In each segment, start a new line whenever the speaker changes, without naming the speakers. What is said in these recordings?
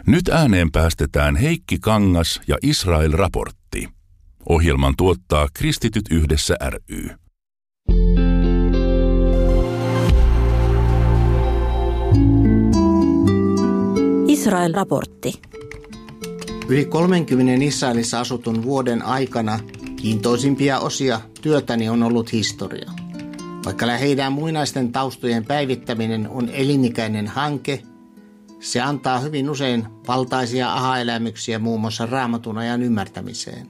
Nyt ääneen päästetään Heikki Kangas ja Israel-raportti. Ohjelman tuottaa Kristityt yhdessä ry.
Israel-raportti.
Yli 30 Israelissa asutun vuoden aikana kiintoisimpia osia työtäni on ollut historia. Vaikka heidän muinaisten taustojen päivittäminen on elinikäinen hanke, se antaa hyvin usein valtaisia aha-elämyksiä muun muassa Raamatun ajan ymmärtämiseen.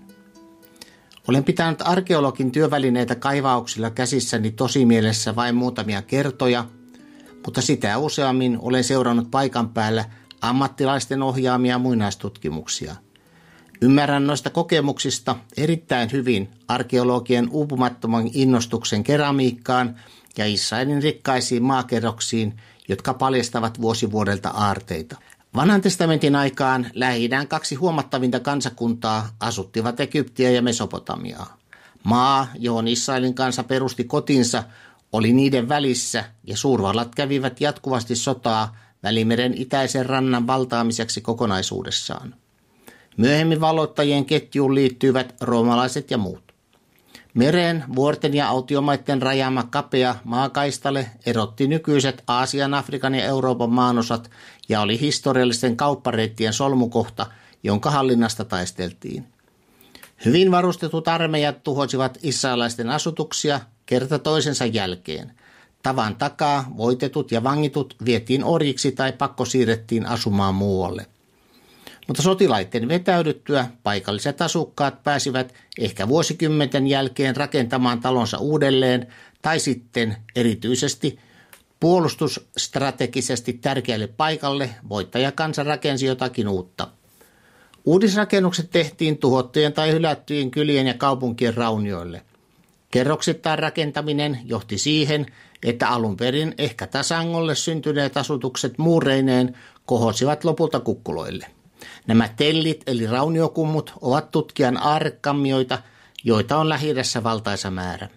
Olen pitänyt arkeologin työvälineitä kaivauksilla käsissäni tosimielessä vain muutamia kertoja, mutta sitä useammin olen seurannut paikan päällä ammattilaisten ohjaamia muinaistutkimuksia. Ymmärrän noista kokemuksista erittäin hyvin arkeologien uupumattoman innostuksen keramiikkaan ja Israelin rikkaisiin maakerroksiin, jotka paljastavat vuosi vuodelta aarteita. Vanhan testamentin aikaan Lähi-idän kaksi huomattavinta kansakuntaa asuttivat Egyptiä ja Mesopotamiaa. Maa, johon Israelin kansa perusti kotinsa, oli niiden välissä ja suurvallat kävivät jatkuvasti sotaa Välimeren itäisen rannan valtaamiseksi kokonaisuudessaan. Myöhemmin valloittajien ketjuun liittyivät roomalaiset ja muut. Meren, vuorten ja autiomaiden rajaama kapea maakaistale erotti nykyiset Aasian, Afrikan ja Euroopan maanosat ja oli historiallisten kauppareittien solmukohta, jonka hallinnasta taisteltiin. Hyvin varustetut armeijat tuhosivat israelaisten asutuksia kerta toisensa jälkeen. Tavan takaa voitetut ja vangitut vietiin orjiksi tai pakkosiirrettiin asumaan muualle. Mutta sotilaiden vetäydyttyä paikalliset asukkaat pääsivät ehkä vuosikymmenten jälkeen rakentamaan talonsa uudelleen tai sitten erityisesti puolustusstrategisesti tärkeälle paikalle voittajakansa rakensi jotakin uutta. Uudisrakennukset tehtiin tuhottujen tai hylättyjen kylien ja kaupunkien raunioille. Kerroksittain rakentaminen johti siihen, että alun perin ehkä tasangolle syntyneet asutukset muureineen kohosivat lopulta kukkuloille. Nämä tellit eli rauniokummut ovat tutkijan aarrekammioita, joita on Lähi-idässä valtaisa määrä.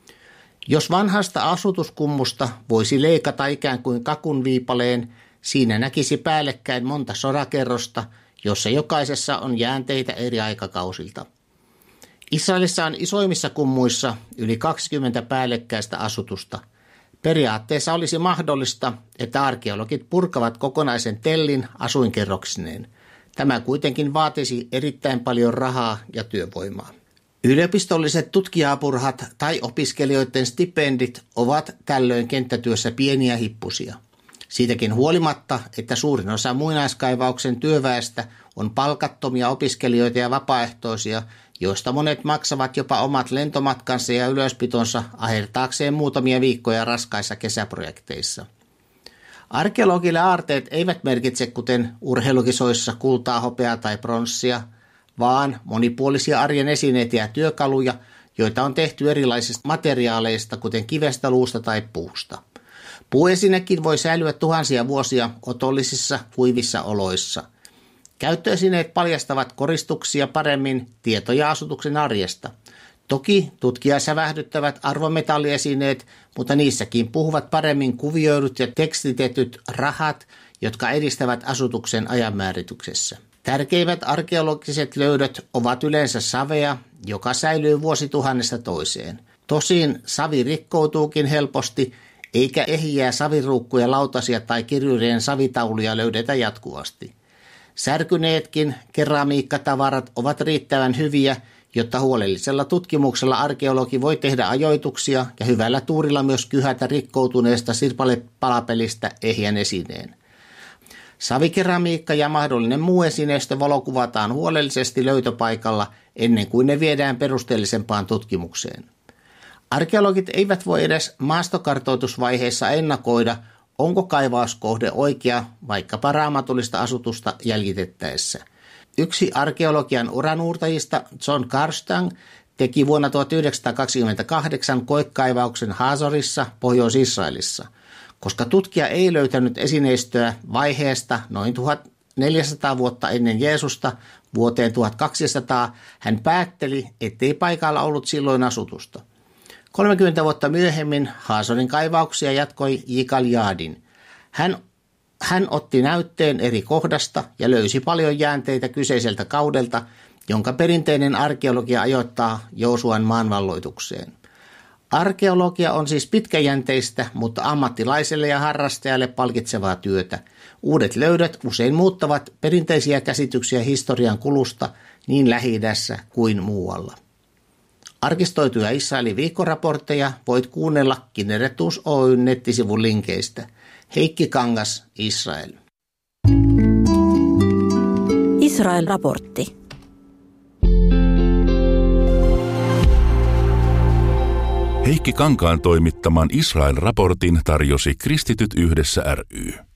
Jos vanhasta asutuskummusta voisi leikata ikään kuin kakunviipaleen, siinä näkisi päällekkäin monta sorakerrosta, jossa jokaisessa on jäänteitä eri aikakausilta. Israelissa on isoimmissa kummuissa yli 20 päällekkäistä asutusta. Periaatteessa olisi mahdollista, että arkeologit purkavat kokonaisen tellin asuinkerroksineen. Tämä kuitenkin vaatisi erittäin paljon rahaa ja työvoimaa. Yliopistolliset tutkijaapurhat tai opiskelijoiden stipendit ovat tällöin kenttätyössä pieniä hippusia. Siitäkin huolimatta, että suurin osa muinaiskaivauksen työväestä on palkattomia opiskelijoita ja vapaaehtoisia, joista monet maksavat jopa omat lentomatkansa ja ylöspitonsa ahertaakseen muutamia viikkoja raskaissa kesäprojekteissa. Arkeologille aarteet eivät merkitse kuten urheilukisoissa kultaa, hopeaa tai pronssia, vaan monipuolisia arjen esineitä ja työkaluja, joita on tehty erilaisista materiaaleista, kuten kivestä, luusta tai puusta. Puuesinekin voi säilyä tuhansia vuosia otollisissa, kuivissa oloissa. Käyttöesineet paljastavat koristuksia paremmin tietoja asutuksen arjesta. Toki tutkijaa sävähdyttävät arvometalliesineet, mutta niissäkin puhuvat paremmin kuvioidut ja tekstitetyt rahat, jotka edistävät asutuksen ajanmäärityksessä. Tärkeimmät arkeologiset löydöt ovat yleensä savea, joka säilyy vuosituhannesta toiseen. Tosin savi rikkoutuukin helposti, eikä ehjiä saviruukkuja, lautasia tai kirjurien savitauluja löydetä jatkuvasti. Särkyneetkin keramiikkatavarat ovat riittävän hyviä, jotta huolellisella tutkimuksella arkeologi voi tehdä ajoituksia ja hyvällä tuurilla myös kyhätä rikkoutuneesta sirpalepalapelistä ehjän esineen. Savikeramiikka ja mahdollinen muu esineistö valokuvataan huolellisesti löytöpaikalla ennen kuin ne viedään perusteellisempaan tutkimukseen. Arkeologit eivät voi edes maastokartoitusvaiheessa ennakoida, onko kaivauskohde oikea vaikkapa raamatullista asutusta jäljitettäessä. Yksi arkeologian uranuurtajista, John Karstang, teki vuonna 1928 koekaivauksen Hazorissa, Pohjois-Israelissa. Koska tutkija ei löytänyt esineistöä vaiheesta noin 1400 vuotta ennen Jeesusta vuoteen 1200, hän päätteli, ettei paikalla ollut silloin asutusta. 30 vuotta myöhemmin Hazorin kaivauksia jatkoi Yigal Yadin. Hän Hän otti näytteen eri kohdasta ja löysi paljon jäänteitä kyseiseltä kaudelta, jonka perinteinen arkeologia ajoittaa Joosuan maanvalloitukseen. Arkeologia on siis pitkäjänteistä, mutta ammattilaiselle ja harrastajalle palkitsevaa työtä. Uudet löydöt usein muuttavat perinteisiä käsityksiä historian kulusta niin Lähi-idässä kuin muualla. Arkistoituja Israelin viikkoraportteja voit kuunnella Kinneretuus Oyn nettisivun linkeistä. Heikki Kangas, Israel.
Israel-raportti.
Heikki Kankaan toimittaman Israel-raportin tarjosi Kristityt yhdessä ry.